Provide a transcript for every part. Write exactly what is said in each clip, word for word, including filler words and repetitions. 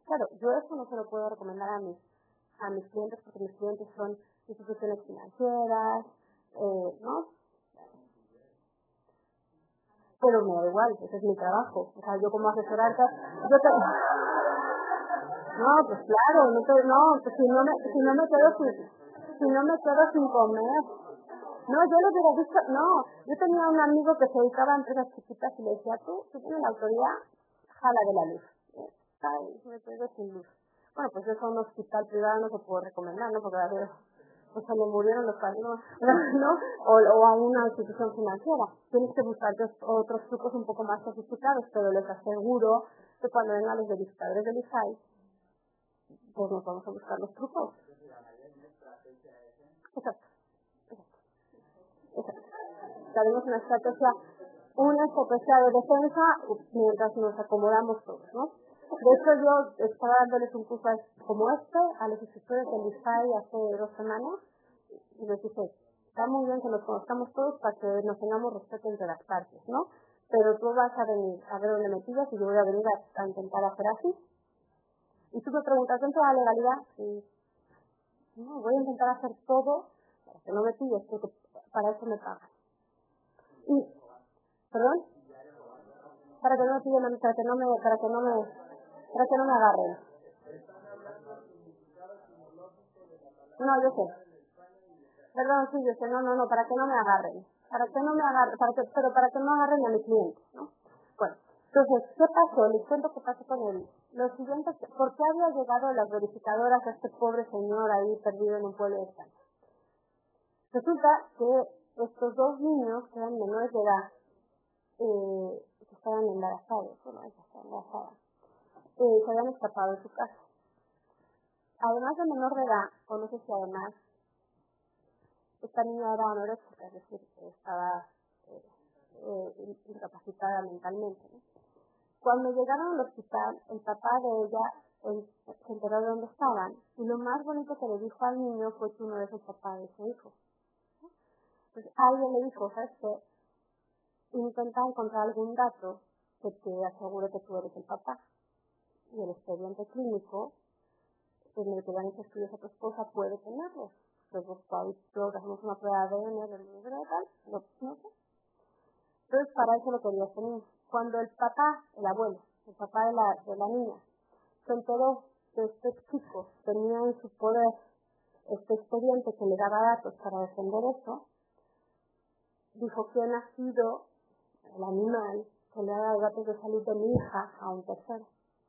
Claro, yo eso no se lo puedo recomendar a mis, a mis clientes porque mis clientes son instituciones financieras, eh, ¿no? Pero me da igual, ese es mi trabajo. O sea, yo como asesorarte, yo te... No, pues claro, no, te, no pues si no me, si no me quedo sin, si no me quedo sin comer. No, yo lo hubiera visto, no, yo tenía un amigo que se dedicaba a empresas chiquitas y le decía, tú, tú tienes la autoridad, jala de la luz. Ay, me quedo sin luz. Bueno, pues eso a un hospital privado no se puede recomendar, ¿no? Porque a ver, pues se le murieron los padrinos, ¿no? O, o a una institución financiera. Tienes que buscar otros trucos un poco más sofisticados, pero les aseguro que cuando vengan los verificadores del I S A I, pues nos vamos a buscar los trucos. Exacto. Exacto. Tenemos una estrategia, una estrategia de defensa mientras nos acomodamos todos, ¿no? De hecho, yo estaba dándoles un curso como este a los instructores del I S A I hace dos semanas y les dije, está muy bien que nos conozcamos todos para que nos tengamos respeto entre las partes, ¿no? Pero tú vas a venir a ver dónde me pillas y yo voy a venir a, a intentar hacer así. Y tú me preguntas, ¿dentro de la legalidad? Y no, voy a intentar hacer todo para que no me pilles, porque para eso me pagan. Y, ¿perdón? Para que no me pillen, para que no me, para que no me, para que no me agarren. No, yo sé. Perdón, sí, yo sé, no, no, no, para que no me agarren. Para que no me agarren, para que, pero para que no agarren a mi cliente, ¿no? Bueno, entonces, ¿qué pasó? Les cuento qué pasó con él. Lo siguiente, ¿por qué había llegado las verificadoras a este pobre señor ahí perdido en un pueblo de España? Resulta que estos dos niños, que eran menores de edad, eh, que estaban embarazados, bueno, ella estaba embarazada, eh, se habían escapado de su casa. Además de menor de edad, o no sé si además, esta niña era anoréxica, es decir, estaba eh, eh, incapacitada mentalmente, ¿no? Cuando llegaron al hospital, el papá de ella el, se enteró de dónde estaban, y lo más bonito que le dijo al niño fue que uno de esos papás de su hijo. Entonces, alguien le dijo, ¿sabes qué? Intenta encontrar algún dato que te asegure que tú eres el papá. Y el expediente clínico, en el que le han hecho estudios a tu esposa, puede tenerlos. Entonces, ahí todos hacemos una prueba de A D N, del número de tal, no, no sé. Entonces, para eso lo quería tener. Cuando el papá, el abuelo, el papá de la, de la niña, se enteró que este chico tenía en su poder este expediente que le daba datos para defender eso, dijo que ha sido el animal que le ha dado datos de salud de mi hija a un tercero.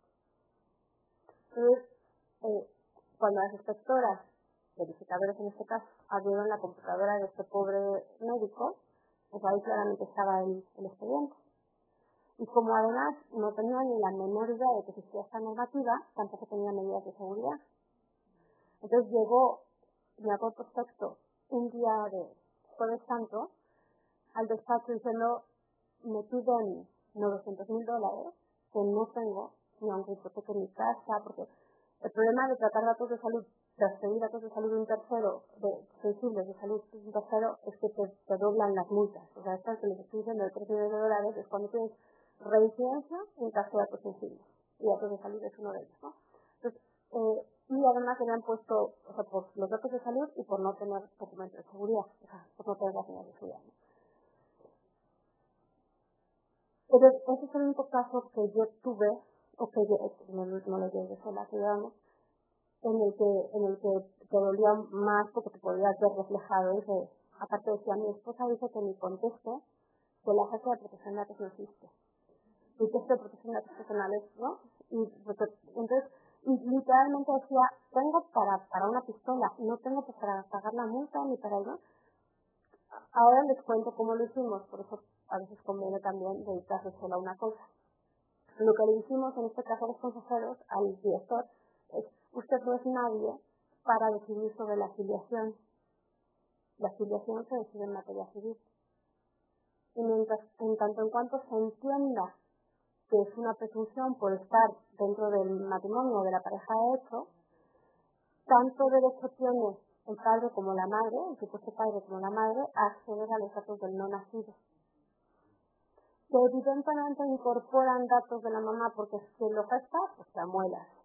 Entonces, eh, cuando las inspectoras, verificadores en este caso, abrieron la computadora de este pobre médico, pues ahí claramente estaba el, el expediente. Y como además no tenía ni la menor idea de que existía esta normativa, tampoco tenía medidas de seguridad. Entonces llegó, me acuerdo perfecto, un día de Jueves Santo, al despacho diciendo, me piden novecientos mil dólares, que no tengo, ni aunque hipoteque mi casa, porque el problema de tratar datos de salud, transferir datos de salud de un tercero, de sensibles de salud de un tercero, es que te, te doblan las multas. O sea, estas que les estoy diciendo de tres millones de dólares es cuando tienes reincidencia en caso de datos sensibles. Y datos de salud es uno de ellos, ¿no? Entonces, eh, y además se le han puesto, o sea, por los datos de salud y por no tener documentos de seguridad, o sea, por no tener las señales de seguridad, ¿no? Entonces, ese es el único caso que yo tuve, o que yo, no, no lo llegué sola, digamos, en el que, en el que te dolía más porque te podías ver reflejado. Dice, aparte decía, mi esposa dice que ni conteste que la agencia de protección de datos no existe. Y que esto de protección de datos personales, ¿no? Y entonces, y literalmente decía, tengo para, para una pistola, no tengo pues para pagar la multa ni para ello. Ahora les cuento cómo lo hicimos, por eso a veces conviene también dedicarse solo a una cosa. Lo que le hicimos en este caso a los consejeros, al director, es, usted no es nadie para decidir sobre la afiliación. La afiliación se decide en materia civil. Y mientras, en tanto en cuanto se entienda que es una presunción por estar dentro del matrimonio o de la pareja de hecho, tanto derecho tiene el padre como la madre, el supuesto padre como la madre, a acceder a los datos del no nacido. Que evidentemente incorporan datos de la mamá porque si lo gesta, pues te amuelas.